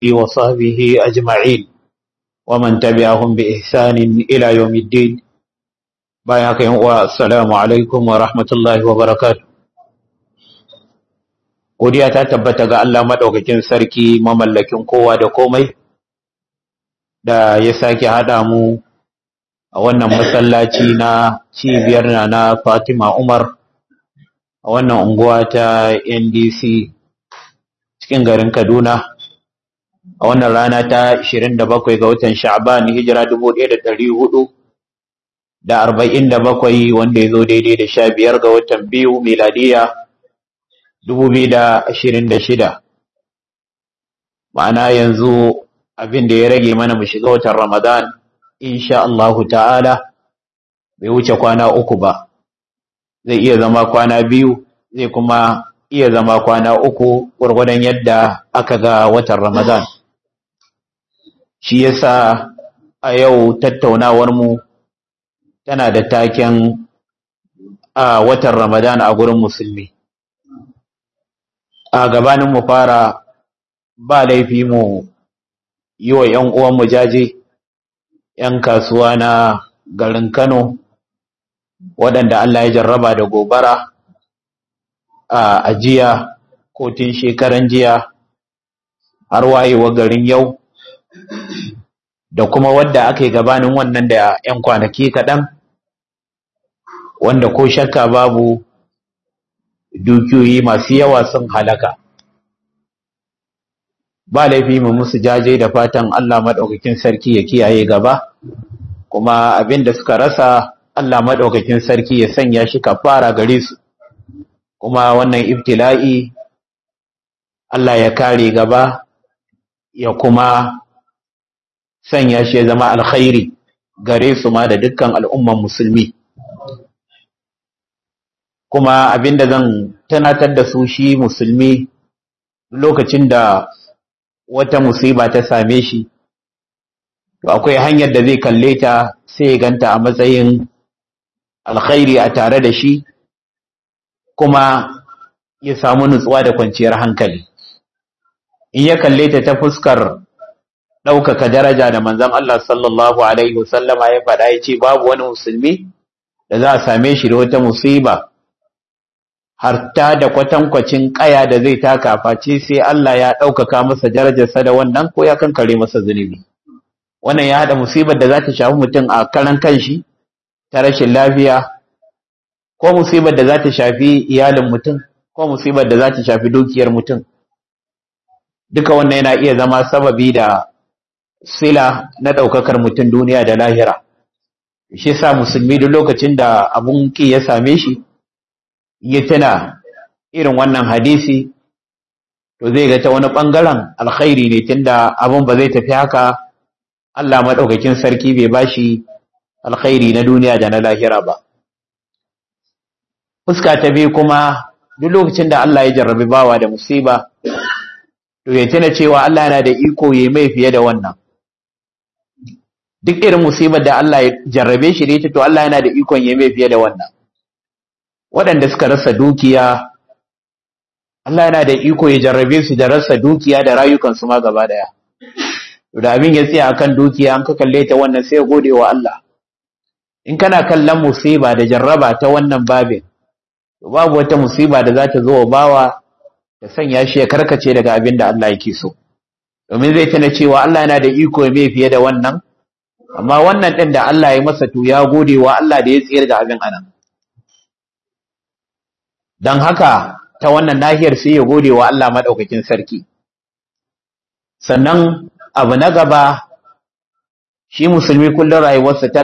وصحبه أجمعين ومن تبعهم بإحسان إلى يوم الدين. بايعك والسلام عليكم ورحمة الله وبركاته. Godiya ta tabbata ga Allah madaukakin sarki mamallakin kowa da komai da ya sake haɗa mu a wannan masallaci na cibiyar na Fatima Umar a wannan unguwa ta NDC cikin garin Kaduna a wannan rana ta 27 ga watan Sha'ban hijira 1447 wanda ya zo daidai da 15 ga watan biyu miladiya 2026. Ma'ana yanzu abin da ya rage mana mu shiga watan Ramadan insha Allah ta'ala bai wuce kwana 3 ba, zai iya zama kwana 2, zai kuma iya zama kwana 3 gwargwadon yadda aka ga watan Ramadan. Shi yasa a yau tattaunawar mu tana da taken a watan Ramadan a gurin musulmi. A gabanin mu fara ba laifi mu yi wa ‘yan uwanmu jaje, ‘yan kasuwa na garin Kano waɗanda Allah ya jarraba da gobara a jiya ko tun shekaran jiya har wayewa garin yau, da kuma wadda aka yi gabanin wannan da ‘yan kwanaki kaɗan, wanda ko shakka babu dukiyoyi masu yawa sun halaka. Ba laifi mu musu jaje da fatan Allah maɗaukakin sarki ya kiyaye gaba, kuma abin da suka rasa Allah maɗaukakin sarki ya sanya shi kafara gare su, kuma wannan ibtila'i Allah ya kare gaba ya kuma sanya shi ya zama alkhairi gare su ma da dukkan al'umman musulmi. Kuma abin da zan tunatar da su shi musulmi lokacin da wata musiba ta same shi, to akwai hanyar da zai kalle ta sai ya ganta a matsayin alkhairi a tare da shi, kuma ya samu nutsuwa da kwanciyar hankali. In ya kalle ta ta fuskar ɗaukaka daraja da manzon Allah sallallahu alaihi wasallama ya faɗa, ya ce babu wani musulmi da za a same shi da wata musiba har ta da kwatankwacin ƙaya da zai taka face sai Allah ya ɗaukaka masa darajarsa da wannan ko ya kankare masa zunubi. Wannan ya haɗa musibar da za ta shafi mutum a karan kanshi ta rashin lafiya, ko musibar da za ta shafi iyalin mutum, ko musibar da za ta shafi dukiyar mutum. Duka wannan yana iya zama sababi da sila na ɗaukakar mutum duniya da lahira. Shi sa musulmi duk lokacin da abun ki ya same shi, ya tuna irin wannan hadisi, to zai ga ta wani ɓangaren alkhairi ne, tunda abin ba zai tafi haka Allah maɗaukakin sarki bai bashi alkhairi na duniya da na lahira ba. Fuska ta biyu kuma, duk lokacin da Allah ya jarrabi bawa da musiba, to ya tuna cewa Allah yana da iko ya mai fiye da wannan. Duk irin musibar da Allah ya jarrabe shi da ita, to Allah yana da ikon ya mai fiye da wannan. Waɗanda suka rasa dukiya, Allah yana da iko ya jarrabe su da rasa dukiya da rayukansu ma gaba daya. Da abin ya tsaya akan dukiya, an ka kalle ta wannan sai ya gode wa Allah. In kana kallon musiba da jarraba ta wannan babin, to babu wata musiba da za ta zo wa bawa ta sanya shi ya karkace daga abin da Allah yake so. Domin zai tana cewa Allah yana da iko ya mai fiye da wannan, amma wannan ɗin da Allah ya masa to ya gode wa Allah da ya tsayar da abin anan. Don haka ta wannan nahiyar sai ya gode wa Allah maɗaukakin sarki. Sannan abu na gaba, shi musulmi kullum rayuwarsa ta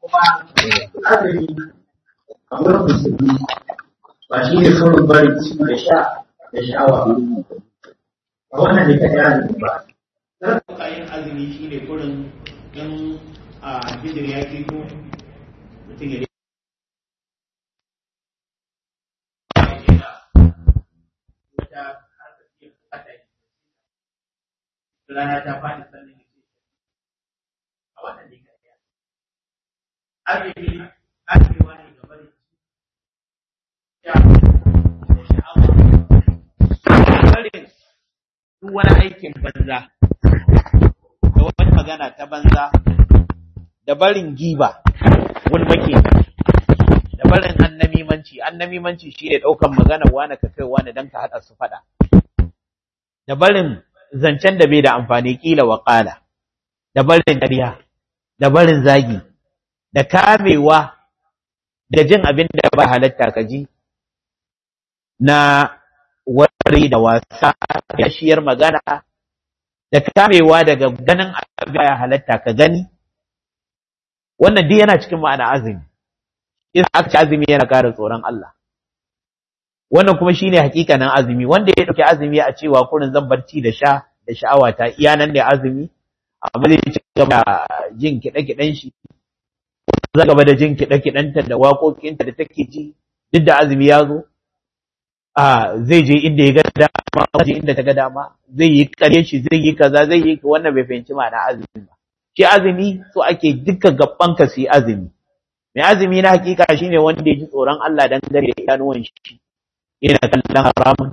kuma azumi a wurin musulmi ba shi ne kurin bari ci da sha da sha'awa a wannan ne kaɗai azumi ba. Yin azumi shi ne kurin in a bijir ya ko mutum ya rana ta faɗi sannan ya ce a wannan ne kaɗai azumi arewa ne ga bari da sha'awa barin duk wani aikin banza da wani magana ta banza da barin giba wani make da barin annamimanci shi ne ɗaukan magana wani ka kai wani don ka haɗa su faɗa da barin zancen da bai da amfani kila wa ƙala da barin ƙarya da barin zagi da kamewa da jin abin da ba halatta ka ji na wari da wasa da shiyar magana da kamewa daga ganin abin da ya halatta ka gani wannan duk yana cikin ma'ana azumi idan aka ci azumi yana ƙara tsoron Allah wannan kuma shine hakikanin azumi wanda ya dauki azumi a cewa kurin zan barci da sha da sha'awa ta iya nan da azumi amma zai ci gaba jin kiɗe-kiɗen shi zai gaba da jin kiɗe-kiɗenta da waƙoƙinta da take ji duk da azumi ya zo zai je inda ya ga dama je inda ta ga dama zai yi ƙarye shi zai yi kaza zai yi wannan bai fahimci ma'ana azumi ba shi azumi so ake dukkan gaban ka su yi azumi mai azumi na hakika shine wanda ya ji tsoron Allah dan gare da idanuwan shi yana kallon haramun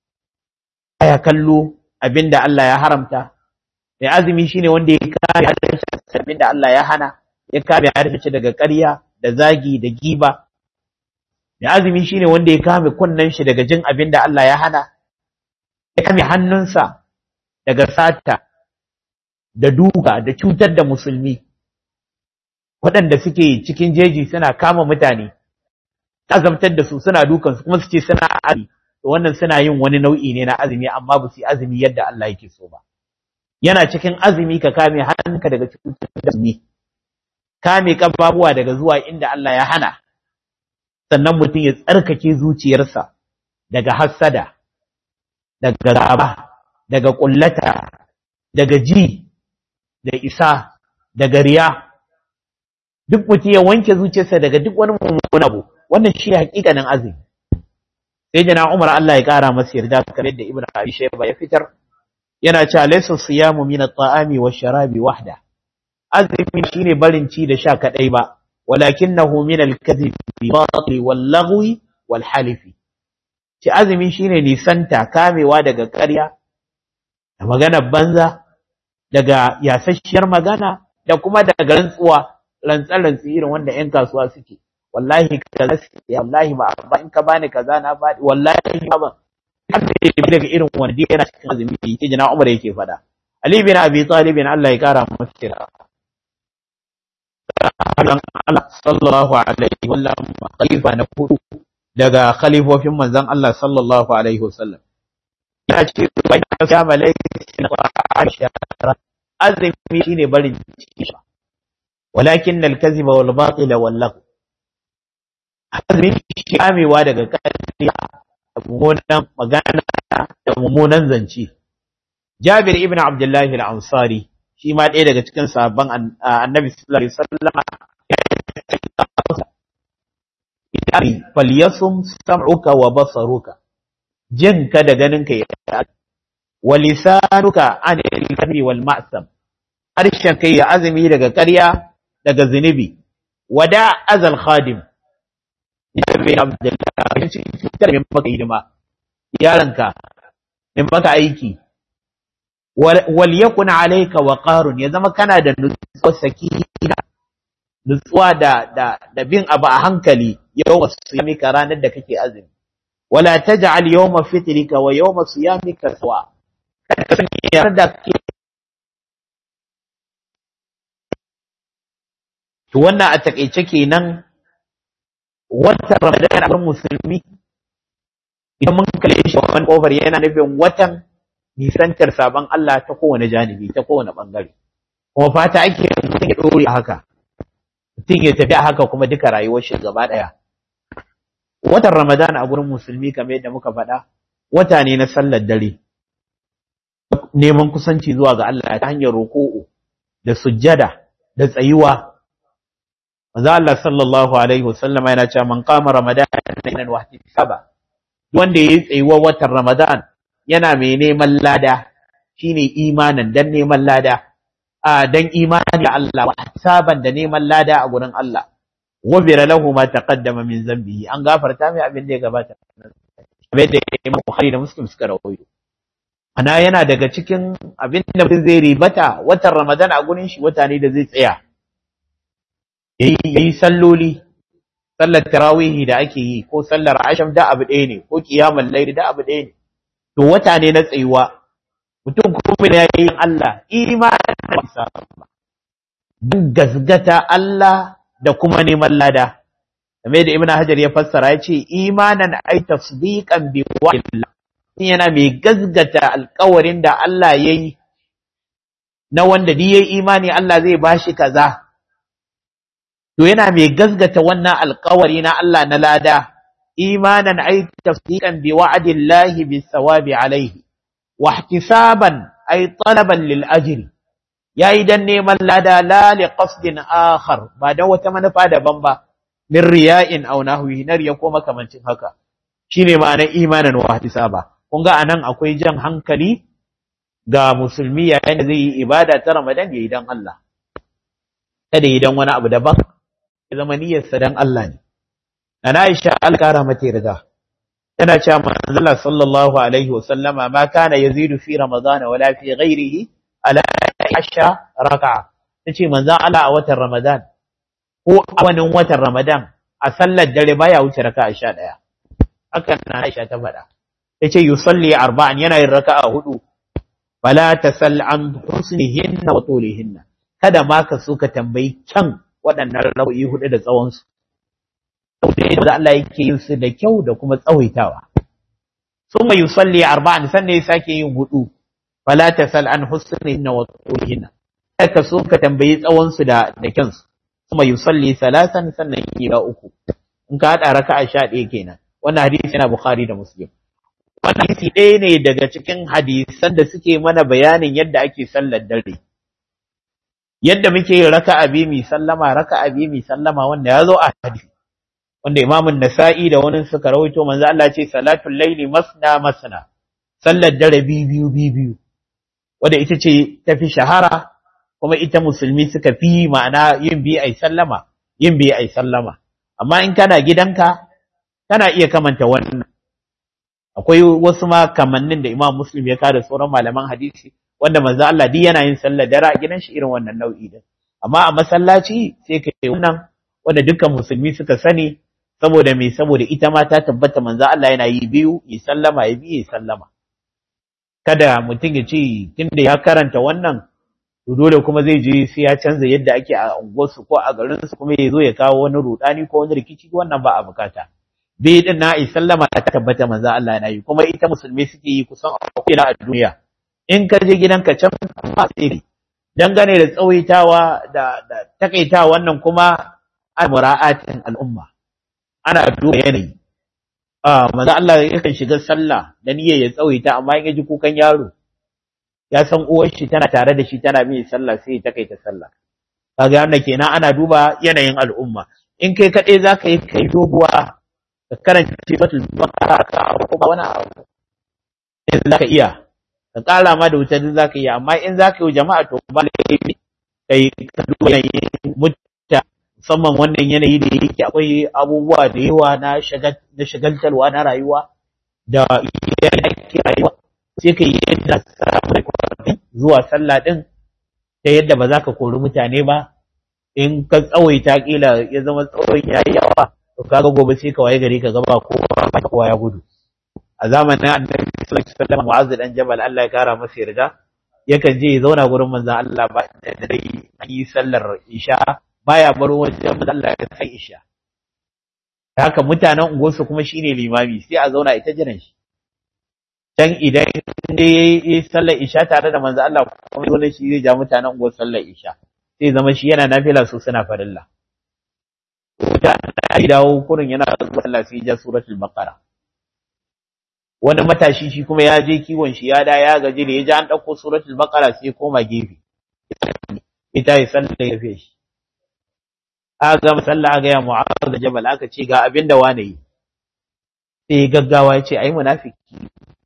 aya kallo abinda Allah ya haramta mai azumi shine wanda ya kare harshe abinda Allah ya hana ya kare harshe daga ƙarya da zagi da giba mai azumi shine wanda ya kame kunnen shi daga jin abinda Allah ya hana ya kame hannunsa daga sata da duka da cutar da musulmi waɗanda suke cikin jeji suna kama mutane azabtar da su suna dukansu kuma su ce suna azumi to wannan suna yin wani nau'i ne na azumi amma ba su yi azumi yadda Allah yake so ba yana cikin azumi ka kame hannunka daga cutar da musulmi kame kafafuwa daga zuwa inda Allah ya hana sannan mutum ya tsarkake zuciyarsa daga hassada daga gaba daga kullata daga ji da isa daga riya duk mutum ya wanke zuciyarsa daga duk wani mummunan abu wannan shi ne hakikanin azumi sai jana Umar Allah ya kara masa yarda kamar yadda Ibn Abi Shayba ya fitar yana cewa laysa siyamu min at-ta'ami wash-sharabi wahda azumi shine barin ci da sha kadai ba walakinahu min al-kadhibi wal-laghwi wal-halifi ci azumi shine nisanta kamewa daga ƙarya da maganar banza daga yasasshiyar magana da kuma daga rantsuwa irin wanda ƴan kasuwa suke wallahi kaza ya wallahi ba in ka bani kaza na faɗi wallahi ba daga irin wanda yana cikin azumi yake jina Umar yake faɗa Ali bin Abi Talib Allah ya kara masa kira Allah sallallahu alaihi wasallam khalifa na hudu daga khalifofin manzon Allah sallallahu alaihi wasallam ya ce bai ya malaikin Aisha azumi shine barin ciki walakin al-kadhiba wal batila wal lagh azumi shi kamewa daga ƙarya da mummunan magana da mummunan zance Jabir ibn Abdullah al-Ansari shi ma ɗaya daga cikin sahabban Annabi sallallahu alaihi wasallam ya falyasum sam'uka wa basaruka jinka da ganinka ya wa lisanuka anil kadhibi wal ma'sam harshen kai ya azumi daga ƙarya daga zunubi wada azal khadim ibn Abdullah shi cutar mai maka hidima yaranka mai maka aiki wal yakun alayka waqarun ya zama kana da nutsuwa sakina nutsuwa da bin abu a hankali yawma siyamika ranar da kake azumi wala taj'al yawma fitrika wa yawma siyamika sawa kada ka to wannan a takeice kenan watan Ramadan a musulmi idan mun kalle shi wannan kofar yana nufin watan nisantar sabon Allah ta kowane janibi ta kowane bangare kuma fata ake mutum ya dore haka mutum ya tafi haka kuma duka rayuwar shi gaba ɗaya. Watan Ramadan a gurin musulmi kamar yadda muka faɗa, wata ne na sallar dare, neman kusanci zuwa ga Allah ta hanyar roƙo da sujjada da tsayuwa. Manzo Allah sallallahu alaihi wasallama yana cewa man qama Ramadan wa ihtisaba, wanda yayi tsayuwa watan Ramadan yana mai neman lada, shine imanin dan neman lada, dan imani da Allah wa ihtisaban da neman lada a gurin Allah. Wabira lahu ma taqaddama min zambihi, an gafarta mai abin da ya gabata. Abin da Imam Bukhari da Muslim suka rawaito. Ana yana daga cikin abin da mutum zai ribata watan Ramadan a gurin shi, wata ne da zai tsaya. Yayi salloli, sallar tarawihi da ake yi ko sallar asham da abu ɗaya ne, ko qiyamul layl da abu ɗaya ne. To wata ne na tsayuwa. Mutum kuma da yayi Allah imanin da isa. Duk gazgata Allah da kuma neman lada. Kamar da Ibn Hajar ya fassara ya ce imanan ay tasdiqan bi wa'dillah, yana mai gazgata alƙawarin da Allah yayi na wanda duk yayi imani Allah zai bashi kaza, to yana mai gazgata wannan alƙawari na Allah na lada. Imanan ay tasdiqan bi wa'dillahi bis sawabi alayhi wa ihtisaban ay talaban lil ajri, yayi dan neman lada la li qasdin akhar, ba da wata manufa daban ba, min riya'in aw nahwihi, na riya ko makamancin haka. Shine ma'anar imanan wa ihtisaba. Kun ga anan akwai jan hankali ga musulmi yayin da zai yi ibada ta Ramadan yayi dan Allah, kada yi dan wani abu daban, ya zama niyyarsa dan Allah ne. Ana Aisha alƙara mata riga tana cewa manzo Allah sallallahu alaihi wasallama ma kana yazidu fi Ramadan wala fi ghairihi ala 10 raka'a. Tace manzo Allah a watan Ramadan ko a wani watan Ramadan a sallar dare baya wuce raka'a 11. Hakan na Aisha ta faɗa. Tace yusalli 4, yana yin raka'a 4. Fala tasal an husnihinna wa tulihinna, kada ma ka so ka tambayi kyan waɗannan raka'o'i 4 da tsawon su. Da Allah yake yin su da kyau da kuma tsawaitawa. Summa yusalli 4, sannan ya sake yin 4. Fala tasal an husnihinna wa tulihinna, kada ka so ka tambayi tsawon su da kyansu. Summa yusalli 3, sannan yi 3. In ka hada raka'a 11 kenan. Wannan hadisi yana Bukhari da Muslim. Wannan hadisi ɗaya ne daga cikin hadisan da suke mana bayanin yadda ake sallar dare. Yadda muke yin raka'a biyu mi sallama, wanda ya zo a hadisi, wanda Imam Nasa'i da wani suka rawaito, manzo Allah ce salatul laili masna, sallar dare biyu, wanda ita ce tafi shahara, kuma ita musulmi suka fi ma'ana yin biyu ai sallama. Amma in kana gidanka kana iya kamanta wannan. Akwai wasu ma kamannin da Imam Muslim ya kada sauran malaman hadisi, wanda manzo Allah duk yana yin sallar dare a gidan shi irin wannan nau'i din. Amma a masallaci sai ka yi wannan wanda dukkan musulmi suka sani, saboda ita ma ta tabbata manzo Allah yana yi biyu, yi sallama, ya biyu, yi sallama. Kada mutum ya ce tunda ya karanta wannan to dole kuma zai je sai ya canza yadda ake a unguwarsu ko a garinsu, kuma ya zo ya kawo wani rudani ko wani rikici, wannan ba a bukata. Bai din na yi sallama ta tabbata manzo Allah yana yi, kuma ita musulmi suke yi kusan a ko'ina a duniya. In ka je gidanka can ba sai dangane da tsawaitawa da takaitawa, wannan kuma an mura'atin al'umma, ana duba yanayi. Manzo Allah yakan shiga sallah da niyyar ya tsawaita, amma in ya ji kukan yaro ya san uwar shi tana tare da shi tana mai sallah, sai ya takaita sallah. Kaga wannan kenan ana duba yanayin al'umma. In kai kaɗai zaka yi kai doguwa ka karanta suratul baqara ka ko wani abu, in zaka iya ka ƙara ma da wutar zaka iya, amma in zaka yi jama'a to ba laifi kai ka duba yanayin mutta, musamman wannan yanayi da yake akwai abubuwa da yawa na shagaltarwa na rayuwa da yake rayuwa, sai ka yi yadda zuwa sallah din ta yadda ba za ka kori mutane ba. In ka tsawaita kila ya zama tsawon yayi yawa, to kaga gobe sai ka waye gari ka ga ba kowa ya gudu. A zamanin Annabi sallallahu alaihi wasallam, Mu'adh dan Jabal Allah ya kara masa yarda, yakan je ya zauna gurin manzon Allah ba da dare yi sallar isha, baya baro wajen manzon Allah ya sai isha. Haka mutanen unguwarsu kuma shine limami, sai a zauna ita jiran shi. Can idan dai yi sallar isha tare da manzon Allah, kuma dole shi zai ja mutanen unguwar sallar isha, sai zama shi yana nafila su suna farilla. da ya dawo kurin yana zuwa Allah sai ya suratul baqara. Wani matashi shi kuma ya je kiwon shi ya da ya gaji da ya ji an dauko suratul baqara sai koma gefe ita ya sallah ya fi shi. Aga sallah aga ya Mu'adh da Jabal aka ce ga abin da wane yi sai gaggawa ya ce ai munafiki.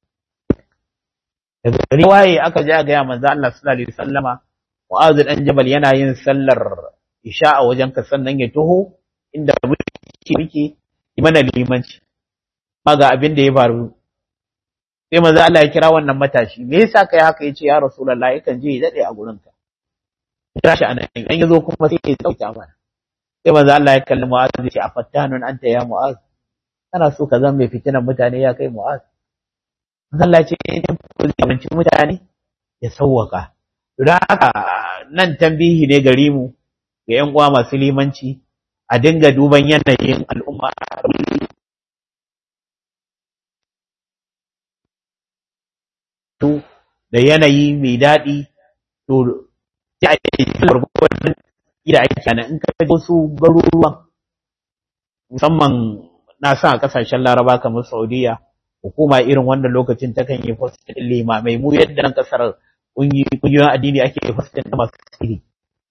Daga gari waye aka je aga ya manzo Allah sallallahu alaihi wasallama Mu'adh dan Jabal yana yin sallar isha a wajen ka sannan ya taho inda muke mana limanci ma ga abin da ya faru. Sai manzo Allah ya kira wannan matashi, me yasa kai haka? Yace ya Rasulullahi yakan je ya dade a gurin ka. Kira shi anan in yazo kuma sai ya tsauta mana. Sai manzo Allah ya kalli Mu'adh ya ce afattanun anta ya Mu'adh, kana so ka zama mai fitinan mutane ya kai Mu'adh? Manzo Allah ya ce in ku zamanci mutane ya sawwaka. Don haka nan tambihi ne gare mu ga ƴan uwa masu limanci a dinga duban yanayin al'umma da yanayi mai daɗi, to ya ake gwargwadon da ake kenan. In ka ji wasu garuruwan musamman na sa a ƙasashen Laraba kamar Saudiya, hukuma irin wannan lokacin ta kan yi fastin limamai. Mu yadda nan ƙasar ƙungiyoyin addini ake fastin da masu siri.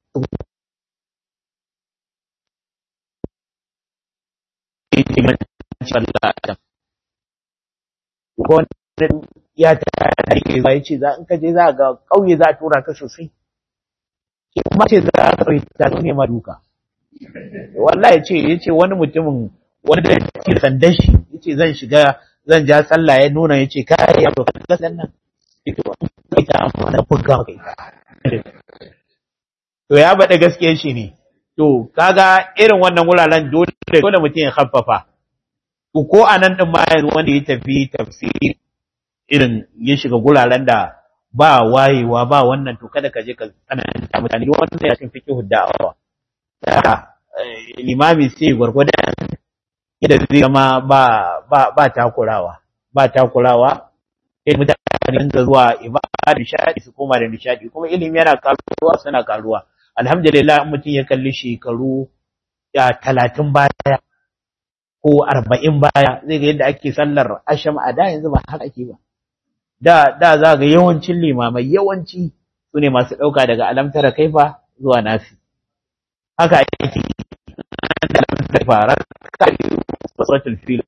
Ya ta rike ya ce in ka je za ga ƙauye za a tura ka sosai, ke kuma ce za a tsari ta ne ma duka. Wallahi ya ce wani mutumin wani da ke sandan shi ya ce zan ja sallah ya nuna ya ce kai ya doka kasan nan ita amfana buga maka ita. To ya bada gaskiyar shi ne. To kaga irin wannan wuraren dole mutum ya khaffafa. To ko anan din ma yanzu wanda ya tafi tafsiri irin ya shiga guraren da ba wayewa ba wannan, to kada ka je ka tsananta mutane. Duk wanda ya cikin fiqhu da'awa limami sai gwargwadon yadda zai zama ba takurawa sai mutane ga zuwa ibada nishadi su koma da nishadi, kuma ilimi yana karuwa suna karuwa. Alhamdulillah in mutum ya kalli shekaru 30 baya ko 40 baya zai ga yadda ake sallar asham a da, yanzu ba haka ake ba. Da za ga yawancin limamai yawanci su ne masu ɗauka daga alamtara kaifa zuwa nasi. Haka ake da alamtara fara kari suratul fil.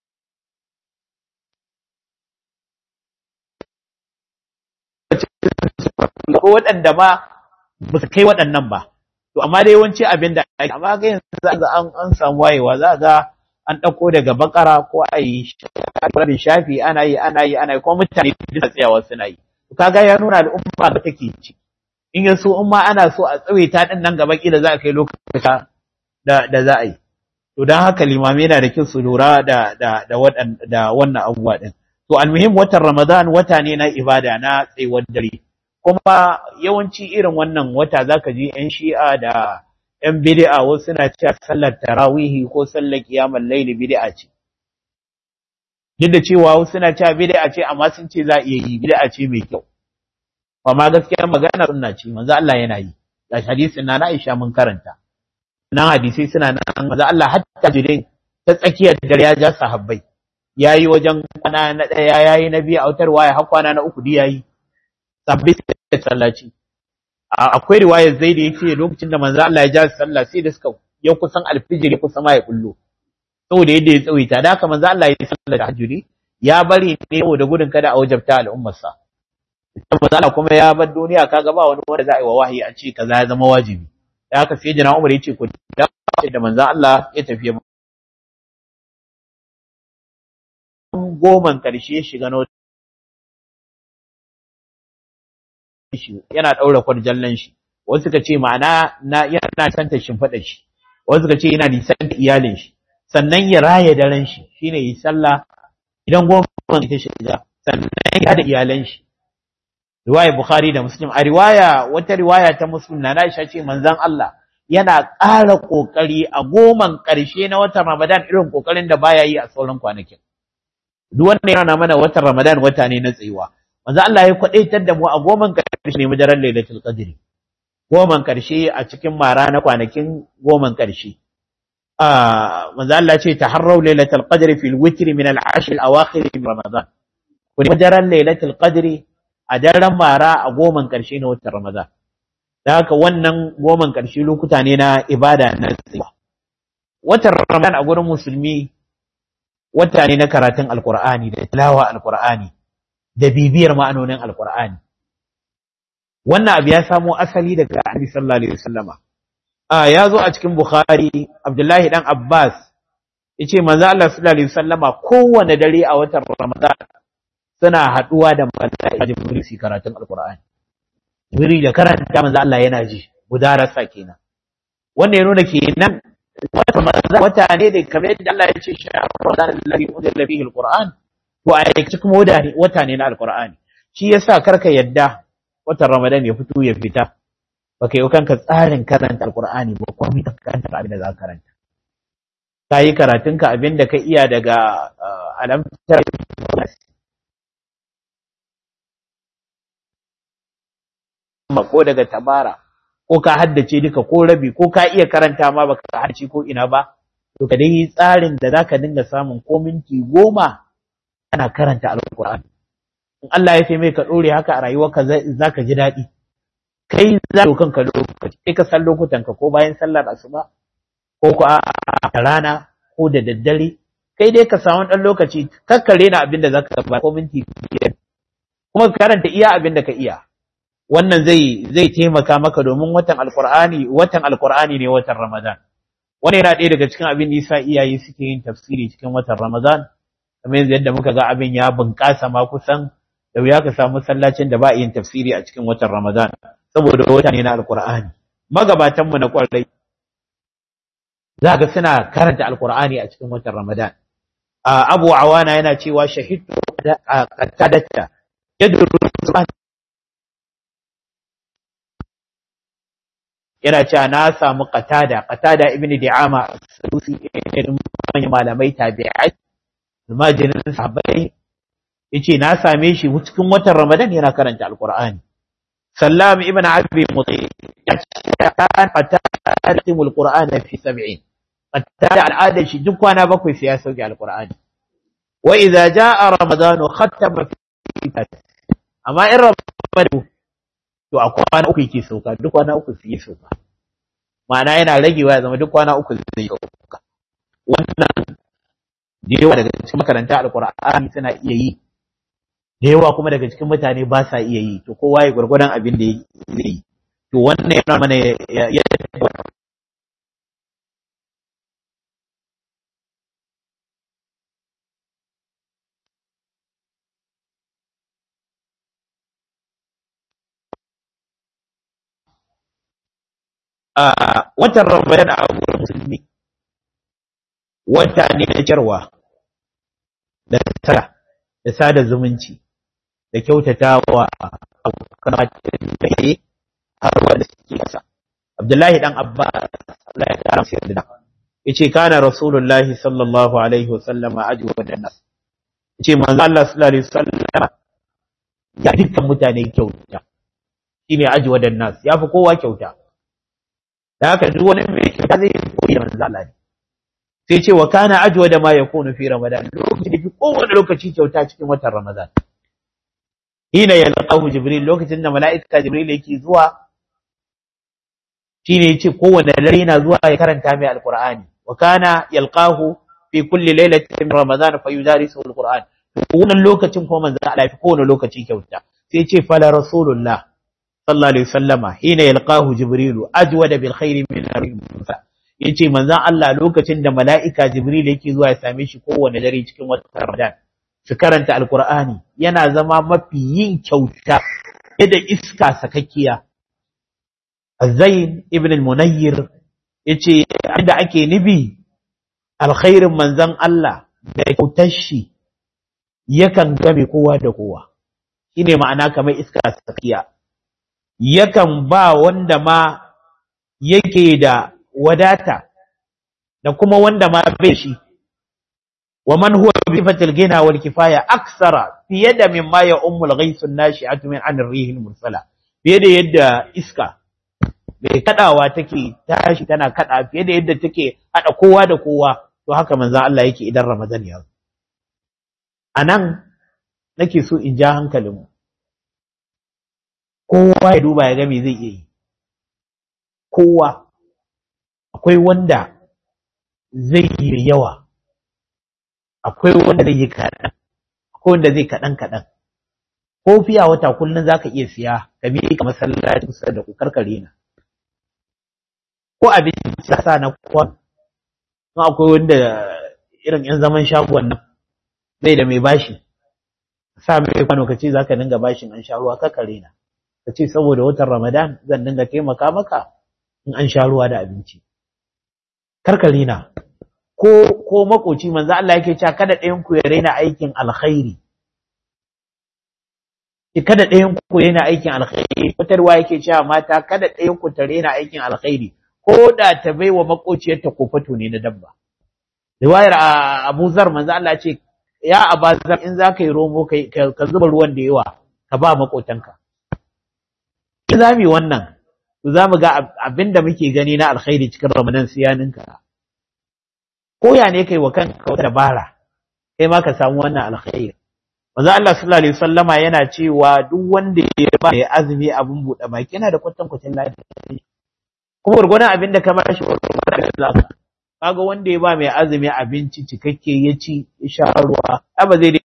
Ko waɗanda ma ba su kai waɗannan ba. To amma dai yawanci abin da ake, amma ga yanzu an samu wayewa za ga an ɗauko daga bakara ko a yi shafi ana yi kuma mutane bisa tsayawa suna yi. Kaga ya nuna al'umma da take ci. In ya so in ma ana so a tsawaita din nan gaba kila za a kai lokacin da za a yi. To don haka limamai yana da kyau su lura da wannan abubuwa din. To almuhim watan Ramadan wata ne na ibada na tsayuwar dare. Kuma yawanci irin wannan wata zaka ji 'yan Shi'a da 'yan bid'a wasu suna cewa sallar tarawihi ko sallar qiyamul layli bid'a ce. Duk da cewa wasu suna cewa bid'a ce amma sun ce za a iya yi, bid'a ce mai kyau. Amma gaskiya magana sunna ce, manzo Allah yana yi. Da hadisin na Aisha mun karanta. Nan hadisi suna nan manzo Allah hatta jire ta tsakiyar dare ya ja sahabbai. Yayi wajen kwana na daya, yayi na biyu a wutar waya har kwana na uku dai yayi. Sabbi da sallaci. Akwai riwayar Zaid yake lokacin da manzo Allah ya ja sallah sai da suka ya kusan alfijiri kusan ma ya kullu. Saboda yadda ya tsawaita, da haka manzo Allah ya sallar tahajjudi ya bari ne saboda gudun kada a wajabta al'ummar sa. Manzo Allah kuma ya bar duniya kaga ba wani wanda za a yi wa wahayi a ce kaza ya zama wajibi. Da haka sai jina Umar ya ce ku da manzo Allah ya tafi goman karshe shiga na yana daura kwarjallan shi. Wasu suka ce ma'ana yana santa shimfidar shi. Wasu suka ce yana nisan iyalin shi. Sannan ya raya daren shi shine yi sallah idan goma ta shiga, sannan ya da iyalan shi. Riwaya Bukhari da Muslim. A wata riwaya ta Muslim na Aisha ce manzon Allah yana ƙara kokari a goman ƙarshe na watan Ramadan irin kokarin da baya yi a sauran kwanakin. Duk wannan yana mana watan Ramadan wata ne na tsayuwa. Manzon Allah ya kwadaitar da mu a goman ƙarshe ne daren Lailatul Qadr. Goman ƙarshe a cikin mara na kwanakin goman ƙarshe. manzo Allah ce taharraw lailatul qadri fil witri min al-ashr al-awakhir min ramadan ku ne daren lailatul qadri a daren mara a goman karshe na watan ramadan da haka wannan goman karshe lokuta ne na ibada na tsaya watan ramadan a gurin musulmi wata ne na karatun alqur'ani da tilawa alqur'ani da bibiyar ma'anonin alqur'ani wannan abu ya samo asali daga Annabi sallallahu alaihi wasallama ya zo a cikin Bukhari Abdullahi dan Abbas yace manzo Allah sallallahu alaihi wasallama kowanne dare a watan Ramadan suna haduwa da malaika Jibril su karatun Alqur'ani Jibril da karanta manzo Allah yana ji gudararsa kenan wannan ya nuna kenan wata ne da kamar yadda Allah ya ce Ramadan alladhi unzila fihi alquran to a yake kuma wata ne na alqur'ani shi yasa karka yadda watan Ramadan ya fito ya fita baka yi kanka tsarin karanta alkur'ani ba komai ka karanta abin da za ka karanta ka yi karatunka abin da ka iya daga alamtar ko daga tabara ko ka haddace duka ko rabi ko ka iya karanta ma baka haddace ko ina ba to ka dai yi tsarin da zaka dinga samun ko minti 10 ana karanta alkur'ani in Allah ya taimake ka dore haka a rayuwarka zaka ji daɗi kai za ka kanka lokaci kai ka san lokutan ka ko bayan sallar asuba ko ko a rana ko da daddare kai dai ka samu dan lokaci kakkare na abin da zaka ba ko minti 5 kuma ka karanta iya abin da ka iya wannan zai taimaka maka domin watan alqur'ani ne watan ramadan wannan yana ɗaya daga cikin abin da yasa iyaye suke yin tafsiri cikin watan ramadan kamar yadda muka ga abin ya bunƙasa ma kusan da wuya ka samu masallacin da ba yin tafsiri a cikin watan ramadan saboda wata ne na alkur'ani magabatanmu na kwarai za ga suna karanta alkur'ani a cikin watan ramadan abu awana yana cewa shahidtu qatadata yadru yana cewa na samu qatada ibnu di'ama susi irin malamai tabi'ai almajirin sahabbai yace na same shi cikin watan ramadan yana karanta alkur'ani سلام ابن عبي مطيع قد تتم القرآن في 70 قد تابع العادة شدك وانا بكوي سياسة على القرآن وإذا جاء رمضان ختم في أما إن رمضان to akwai kwana uku yake sauka duk kwana uku sai sauka ma'ana yana ragewa ya zama duk kwana uku zai sauka wannan da yawa daga cikin makaranta alqur'ani suna iya yi da yawa kuma daga cikin mutane ba sa iya yi to kowa ya gurgurdan abin da zai yi to wannan yana mana ya watan Ramadan a gurin musulmi wata ne na jarwa da tsara da sada zumunci da kyautatawa abokan da ke har wanda suke kasa Abdullahi dan Abbas Allah ya kara masa yarda yace kana Rasulullahi sallallahu alaihi wasallam ajwada nas yace manzo Allah sallallahu alaihi wasallam ya dukkan mutane kyauta shine ajwada nas yafi kowa kyauta da haka duk wani mai kyauta zai koyi da manzo Allah sai ce wa kana ajwada ma yakunu fi Ramadan lokacin da kowane lokaci kyauta cikin watan Ramadan hina yalqahu Jibril lokacin da mala'ika Jibril yake zuwa shine yace kowanne dare yana zuwa ya karanta mai alqur'ani wa kana yalqahu fi kulli lailatin min ramadan fayudarisu alqur'an wannan lokacin ko manzo Allah fi kowanne lokaci kyauta sai yace fala rasulullah sallallahu alaihi wasallama hina yalqahu jibril ajwada bil khairi min Musa yace manzo Allah lokacin da mala'ika Jibril yake zuwa ya same shi kowanne dare cikin watan Ramadan su karanta alqur'ani yana zama mafi yin kyauta da iska sakakkiya Zain ibn al-Munayyir yace inda ake nibi alkhairin manzon Allah da kyautar shi yakan game kowa da kowa shine ma'ana kamar iska sakakkiya yakan ba wanda ma yake da wadata da kuma wanda ma bai shi wa man huwa bi fatil gina wal kifaya aksara fiye da mimma ya ummul ghaisun nashi'atu min an ar-rih al-mursala fiye da yadda iska mai kadawa take tashi tana kada fiye da yadda take hada kowa da kowa, to haka manzon Allah yake idan Ramadan ya zo. Anan nake so in ja hankalinmu, kowa ya duba ya ga me zai iya yi. Kowa, akwai wanda zai yi da yawa, akwai wanda zai yi kaɗan, akwai wanda zai kaɗan. Ko fiya wata kullum za ka iya siya, ka miƙa masallaci kusa da ku karkare na. Ko abinci sa na kwan, akwai wanda irin ‘yan zaman shagon nan zai da mai bashi, sa mai kwano ka ce za ka dinga bashin an sha ruwa karkare na. Ka ce saboda watan Ramadan zan dinga taimaka maka in an sha ruwa da abinci. Karkare na. Ko makoci manzo Allah yake cewa kada ɗayan ku ya raina aikin alkhairi. Kada ɗayan ku ya raina aikin alkhairi. Fitarwa yake cewa mata kada ɗayan ku ta raina aikin alkhairi ko da ta baiwa makociyarta ko fato ne na dabba. Riwayar Abu Zar manzo Allah ce ya Abazar in zaka yi romo ka zuba ruwan da yawa ka ba makotanka. In za mu yi wannan za mu ga abinda muke gani na alkhairi cikin Ramadan siyaninka. Ko ya ne kai wa kanka wata dabara kai ma ka samu wannan alkhairi. Manzo Allah sallallahu alaihi wasallama yana cewa duk wanda ya ba ya azumi abin bude baki yana da kwatankwacin lafiya. Kuma gurgurdan abin da ka ba shi gurgurdan kaga wanda ya ba mai azumi abinci cikakke ya ci ya sha ruwa ba zai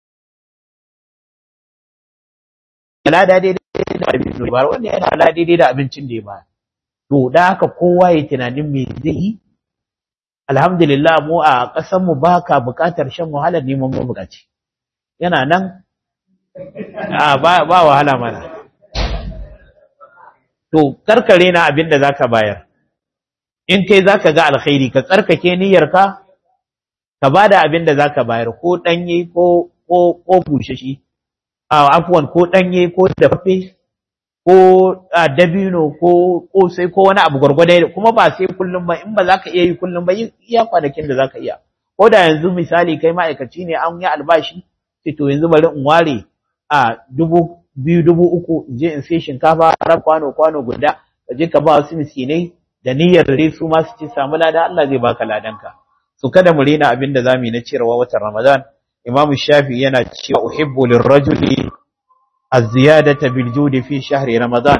lada daidai da abin da ba wanda yana lada daidai da abincin da ya ba. To da haka kowa ya tunanin me zai yi. Alhamdulillah mu a ƙasar mu baka buƙatar shan wahalar neman mabukaci. Yana nan ba wahala mana. To karkare na abin da zaka bayar. In kai zaka ga alkhairi ka tsarkake niyyarka ka bada abin da zaka bayar ko danye ko busheshi. Afwan ko danye ko dafaffe ko dabino ko sai ko wani abu gwargwado kuma ba sai kullum ba in ba za ka iya yi kullum ba iya kwanakin da za ka iya. Ko da yanzu misali kai ma'aikaci ne an yi albashi sai to yanzu bari in ware 2,000 3,000 in je in sai shinkafa kwano guda ka je ka ba wasu miskinai da niyyar dai su ma su ci samu lada Allah zai baka ladanka. So kada mu rena abin da zamu yi na cirewa watan Ramadan. Imam Shafi'i yana cewa uhibbu lirrajuli az-ziyadata bil judi fi shahri Ramadan.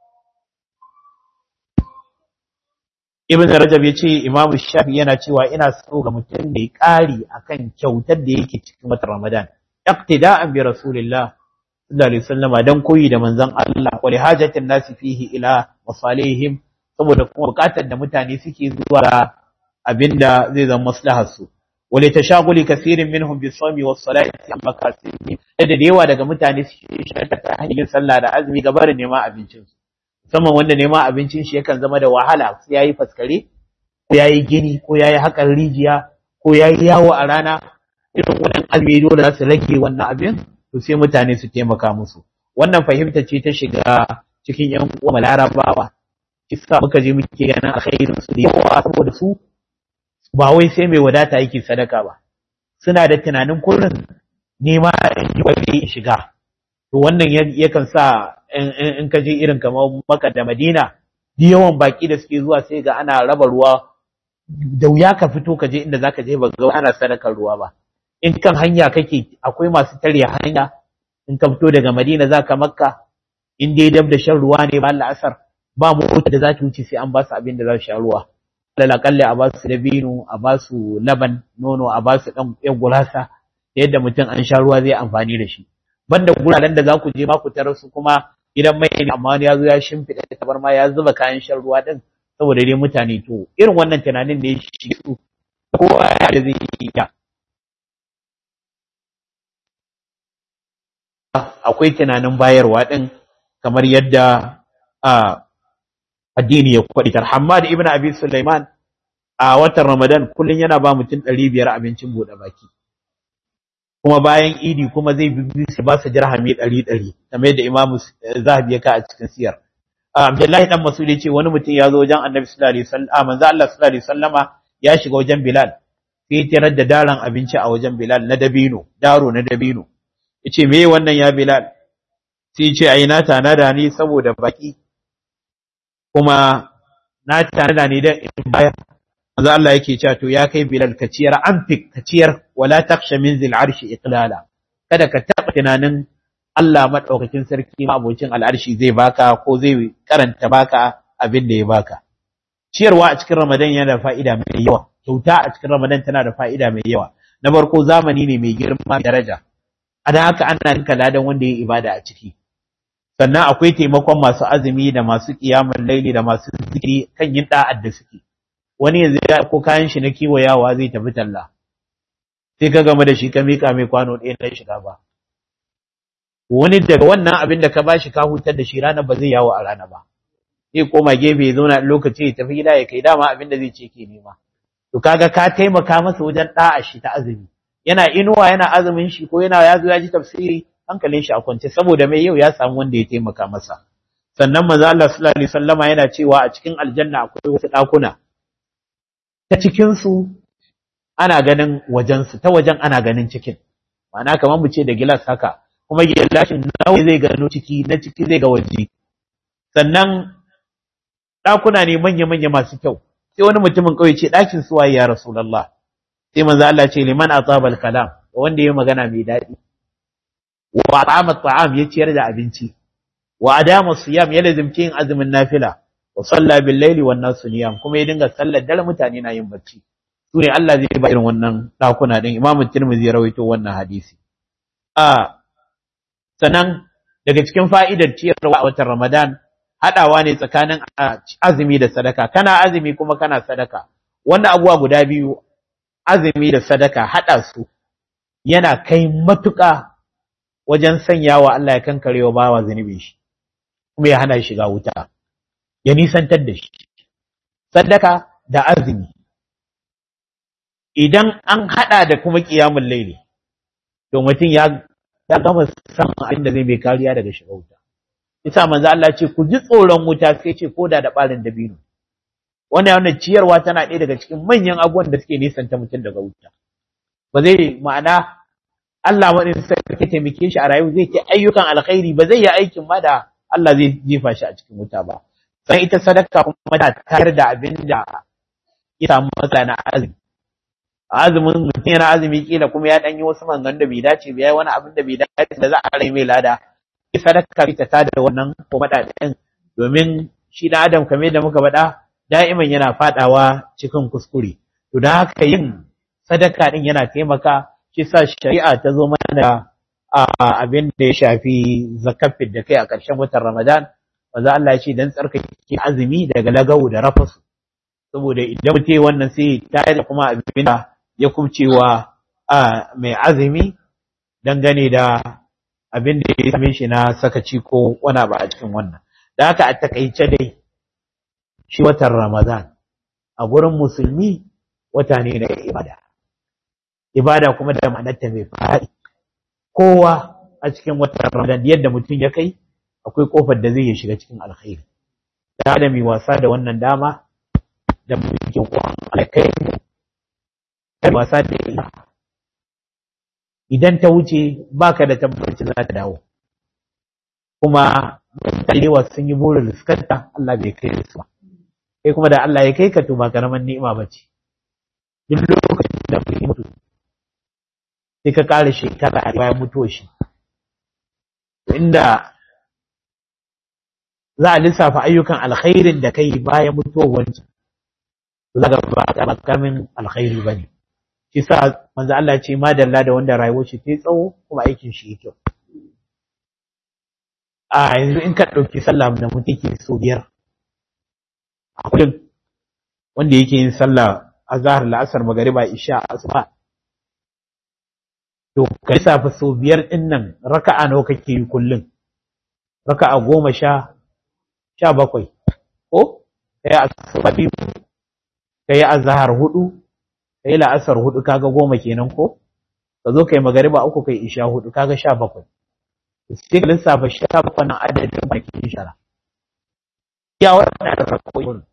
Ibn Rajab yace Imam Shafi'i yana cewa ina so ga mutum da ya kari akan kyautar da yake cikin watan Ramadan. Iqtida'an bi Rasulillah sallallahu alaihi wasallam dan koyi da manzon Allah wa li hajatin nasi fihi ila masalihim saboda kuma bukatar da mutane suke zuwa abinda zai zama maslahar su. Wale tashaguli kasirin minhum bis-sawmi was-salati amma kasiri da yawa daga mutane su shirka ta hanyar sallah da azumi gabarin neman abincin su musamman wanda neman abincin shi yakan zama da wahala sai yayi faskare ko yayi gini ko yayi hakan rijiya ko yayi yawo a rana irin wannan azumi dole za su rage wannan abin to sai mutane su taimaka musu. Wannan fahimta ce ta shiga cikin yan uwa Larabawa kisa muka je muke ganin alkhairin su da yawa saboda su ba wai sai mai wadata yake sadaka ba suna da tunanin kullun nema yi wani shiga to wannan yakan sa in ka je irin kamar Makka da Madina da yawan baki da suke zuwa sai ga ana raba ruwa da wuya ka fito ka je inda zaka je ba ga ana sadakar ruwa ba. In kan hanya kake akwai masu tare hanya in ka fito daga Madina zaka Makka in dai dab da shan ruwa ne ba la'asar ba mota da za ta wuce sai an ba su abin da za su sha ruwa. Lallakalle a ba su dabino a ba su laban nono a ba su dan yan gurasa yadda mutum an sha ruwa zai amfani da shi. Banda guraren da za ku je ma ku tarar su kuma gidan mai ne amma ya zo ya shimfiɗa tabarma ya zuba kayan shan ruwa din saboda dai mutane to irin wannan tunanin ne shi su kowa ya da zai yi ya akwai tunanin bayarwa din kamar yadda addini ya kwaditar. Hammad ibn Abi Sulaiman a watan Ramadan kullun yana ba mutum 500 abincin bude baki kuma bayan idi kuma zai bi su ba su dirhami 100 kamar yadda Imam Zahabi ya ka a cikin siyar. Abdullahi dan Mas'ud ya ce wani mutum ya zo wajen Annabi sallallahu alaihi wasallam manzo Allah sallallahu alaihi wasallama ya shiga wajen Bilal sai ya tarar da daran abinci a wajen Bilal na dabino daro na dabino yace meye wannan ya Bilal sai ya ce ai na tanada ni saboda baki kuma na tanada ne dan in bayar. Manzo Allah yake cewa to ya kai Bilal ka ciyar anfik ka ciyar wala taksha min zil arshi iqlala, kada ka taba tunanin Allah madaukakin sarki ma abocin al'arshi zai baka ko zai karanta baka abin da ya baka. Ciyarwa a cikin Ramadan yana da fa'ida mai yawa, kyauta a cikin Ramadan tana da fa'ida mai yawa. Na farko zamani ne mai girma mai daraja, a da haka ana rinka ladan wanda ya ibada a ciki. Sannan akwai taimakon masu azumi da masu ƙiyamun laili da masu zikiri kan yin da'ad da suke. Wani yanzu ya ko kayan shi na kiwayawa zai tafi talla, sai ka gama da shi ka miƙa mai kwano ɗaya na shiga ba. Wani daga wannan abin da ka bashi ka hutar da shi ranar ba zai yawo a rana ba. Zai koma gefe ya zauna lokaci ya tafi gida ya kai dama abin da zai ce ke nema. To kaga ka taimaka masa wajen da'a shi ta azumi. Yana inuwa yana azumin shi ko yana ya zo ya ji tafsiri hankalin shi a kwance saboda mai yau ya samu wanda ya taimaka masa. Sannan manzo Allah sallallahu alaihi wasallama yana cewa a cikin aljanna akwai wasu ɗakuna. Ta cikin su ana ganin wajen su, ta wajen ana ganin cikin. Ma'ana kamar mu ce da gilas haka, kuma gilashin nawa zai gano ciki, na ciki zai ga waje. Sannan ɗakuna ne manya-manya masu kyau. Sai wani mutumin kawai ce ɗakin suwaye ya Rasulullah. Sai manzo Allah ce liman ataba al-kalam, wanda yayi magana mai daɗi. Wa at'ama at-ta'am, ya ciyar da abinci. Wa adama siyam, ya lazimci yin azumin nafila. Wa salla bil laili wan nasu niyam, kuma ya dinga sallar dare mutane na yin bacci. Su ne Allah zai ba irin wannan ɗakuna din. Imam Tirmidhi ya rawaito wannan hadisi. Sannan daga cikin fa'idar ciyarwa a watan Ramadan, haɗawa ne tsakanin azumi da sadaka. Kana azumi kuma kana sadaka. Wannan abuwa guda biyu, azumi da sadaka, haɗa su yana kai matuƙa wajen sanyawa Allah ya kankarewa bawa zunubin shi, kuma ya hana shiga wuta, ya nisantar da shi. Sadaka da azumi, idan an haɗa da kuma ƙiyamun laili, to mutum ya gama samun abin da zai mai kariya daga shiga wuta. Isa manzo Allah ce ku ji tsoron wuta, sai ce koda da ɓarin dabino. Wannan ciyarwa tana ɗaya daga cikin manyan abubuwan da suke nisanta mutum daga wuta. Ba zai ma'ana Allah wani sarki taimake shi a rayuwa zai ta ayyukan alkhairi, ba zai yi aikin ma da Allah zai jefa shi a cikin wuta ba. Sai ita sadaka kuma ta tayar da abin da ya samu matsala na azumi. Azumin mutum yana azumi kila kuma ya ɗan yi wasu mangan da bai dace ba, ya yi wani abin da bai dace da za a rai mai lada. Sadaka ita ta da wannan ko madaɗin, domin shi da Adam kamar da muka faɗa da'iman yana faɗawa cikin kuskure. To da haka yin sadaka din yana taimaka, shi sa shari'a ta zo mana da abin da ya shafi zakafin da kai a ƙarshen watan Ramadan. Wanda Allah ya ce dan tsarkake azumi daga lagawu da rafasu. Saboda idan mutum wannan sai ta da kuma abin da ya kubcewa mai azumi dangane da abin da ya same shi na sakaci ko wani ba a cikin wannan. Da haka a takaice dai shi watan Ramadan a gurin musulmi wata ne na ibada. Ibada kuma da ma'anarta mai faɗi. Kowa a cikin watan Ramadan yadda mutum ya kai akwai kofar da zai shiga cikin alkhairi. Da mai wasa da wannan dama da mutum kwan alkhairi. Wasa da ita. Idan ta wuce baka da tabbacin za ta dawo, kuma mutane sun yi burin riskanta Allah bai kai su ba, kai kuma da Allah ya kai ka to ba karaman ni'ima ba ce. Duk lokacin da kai mutu sai ka ƙara shekara a bayan mutuwar shi, inda za a lissafa ayyukan alkhairin da kai bayan mutuwar wancan, to za ka ba karamin alkhairi ba ne. Shi sa manzo Allah ce madalla da wanda rayuwar shi ta tsawo kuma aikin shi yake. A yanzu in ka dauki sallah da mutum ke so biyar a kullum, wanda yake yin sallah azhar, la'asar, magriba, isha, asuba, to ka lissafa so biyar din nan raka'a nawa kake yi kullum? Raka'a 17 ko kai asuba biyu, kai azhar 4, kai la'asar 4, kaga 10 kenan ko? Ka zo kai magariba 3, kai isha 4, kaga 17. Sai ka lissafa 17 nan adadin bakin shara. Ya wannan da rakoyin.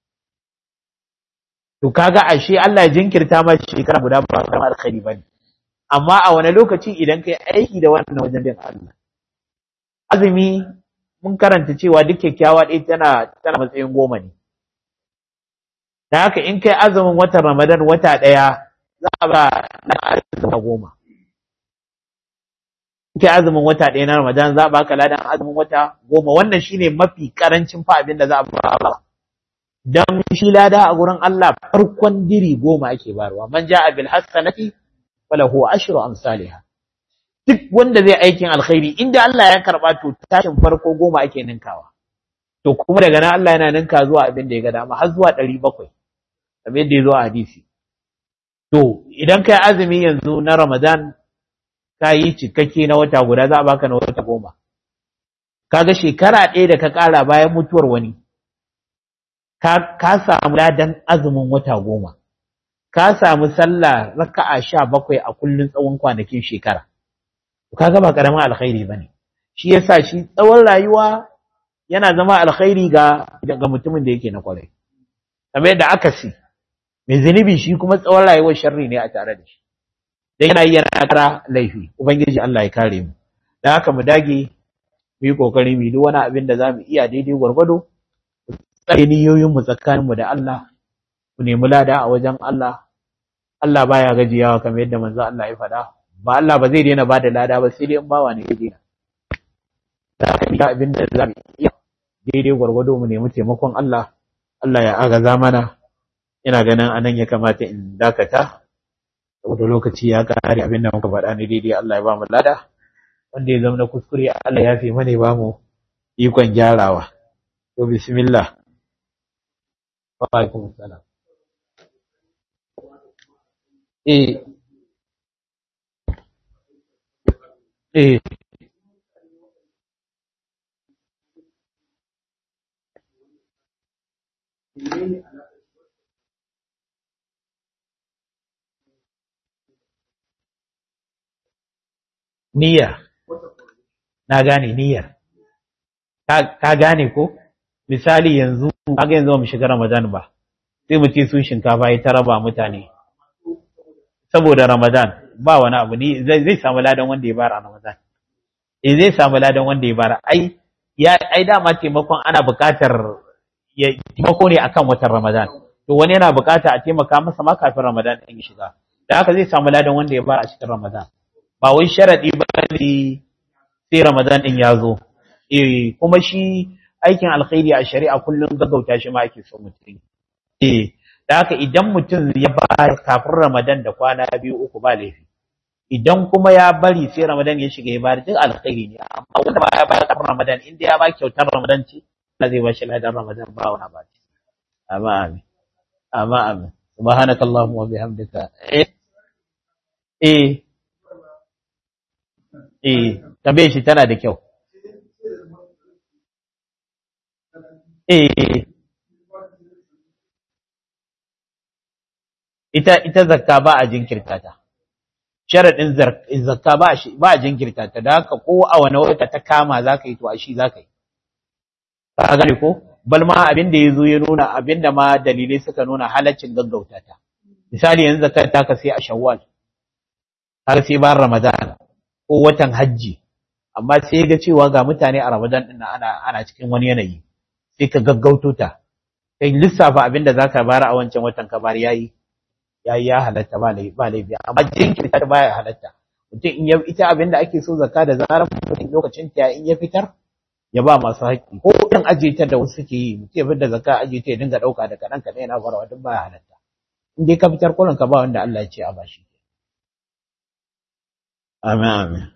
To kaga ashe Allah ya jinkirta ma shekara guda ba kamar alkhairi bane. Amma a wani lokaci idan kai aiki da wannan wajen din Allah. Azumi mun karanta cewa duk kyakkyawa dai tana matsayin 10 ne. da haka in kai azumin watan Ramadan wata ɗaya za a ba na azumin 10. In kai azumin wata ɗaya na Ramadan za a baka ladan azumin wata 10. Wannan shine mafi karancin fa abin da za a ba. Dan shi lada a gurin Allah farkon diri 10 ake barwa. Man ja'a bil hasanati falahu ashru amsalha. Duk wanda zai aikin alkhairi inda Allah ya karba to tashin farko 10 ake ninkawa. To kuma daga nan Allah yana ninka zuwa abin da ya ga dama har zuwa 700. Kamar yadda ya zo a hadisi. To idan kai azumi yanzu na Ramadan ka yi cikakke na wata guda za a baka na wata 10. Kaga shekara ɗaya da ka ƙara bayan mutuwar wani ka samu ladan azumin wata 10. Ka samu sallah raka'a 17 a kullun tsawon kwanakin shekara. Kaga ba karamin alkhairi bane. Shi yasa shi tsawon rayuwa yana zama alkhairi ga mutumin da yake na kwarai. Kamar yadda aka si mai zunubi shi kuma tsawon rayuwar sharri ne a tare da shi. Dan yana kara laifi. Ubangiji Allah ya kare mu. Dan haka mu dage mu yi kokari mu duk wani abin da zamu iya daidai gwargwado. Tsare niyoyin mu tsakanin mu da Allah. Ku nemi lada a wajen Allah. Allah baya gajiyawa kamar yadda manzo Allah ya faɗa. Ba Allah ba zai daina bada lada ba sai dai in bawa ne ya daina. Da haka ni abin da zamu iya daidai gwargwado mu nemi taimakon Allah. Allah ya agaza mana. Ina ganin anan ya kamata in dakata. Saboda lokaci ya kare abin da muka faɗa ne daidai Allah ya ba mu lada. Wanda ya zama na kuskure Allah ya fi mana ba mu ikon gyarawa. To bismillah. Wa alaikum assalam. Niyya. Na gane niyyar. Ka gane ko? Misali yanzu, kaga yanzu ba mu shiga Ramadan ba. Sai mu ce sun shinkafa ya taraba mutane. Saboda Ramadan ba wani abu ne zai samu ladan wanda ya bara a Ramadan. Zai samu ladan wanda ya bara. Ai dama taimakon ana buƙatar ya taimako ne akan watan Ramadan. To wani yana buƙata a taimaka masa ma kafin Ramadan din ya shiga. Da haka zai samu ladan wanda ya bara a cikin Ramadan. Ba wai sharadi ba ne sai Ramadan din ya zo. Kuma shi aikin alkhairi a shari'a kullum gaggauta shi ma ake so mutum. Da haka idan mutum ya ba kafin Ramadan da kwana 2-3 ba laifi. Idan kuma ya bari sai Ramadan ya shiga ya bari duk alkhairi ne. Amma wanda ba ya ba kafin Ramadan inda ya ba kyautar Ramadan ce Allah zai ba shi ladan Ramadan ba wani ba. Amma amin. Amma amin. Subhanakallahumma wa bihamdika. Tambaye shi tana da kyau. Ita zakka ba a jinkirta ta. Sharadin zakka ba a jinkirta ta. Da haka ko a wani wata ta kama zaka yi to a shi zaka yi. Ka gane ko? Bal ma abin da yazo ya nuna abin da ma dalilai suka nuna halaccin gaggauta ta. Misali yanzu zakkar ta ka sai a Shawwal. Har sai bayan Ramadan ko watan Hajji. Amma sai ga cewa ga mutane a Ramadan din ana cikin wani yanayi. Sai ka gaggauto ta. Kai lissafa abin da zaka bara a wancan watan ka bar yayi ya halatta ba laifi amma jinkirta ta baya halatta. Mutum in ya ita abin da ake so zakka da zarar mutum lokacin ta in ya fitar ya ba masu haƙƙi ko in ajiye ta da wasu suke yi mutum ya fitar da zakka ajiye ta ya dinga dauka da kadan yana barawa duk baya halatta. In dai ka fitar kullun ka ba wanda Allah ya ce a bashi. Amin amin.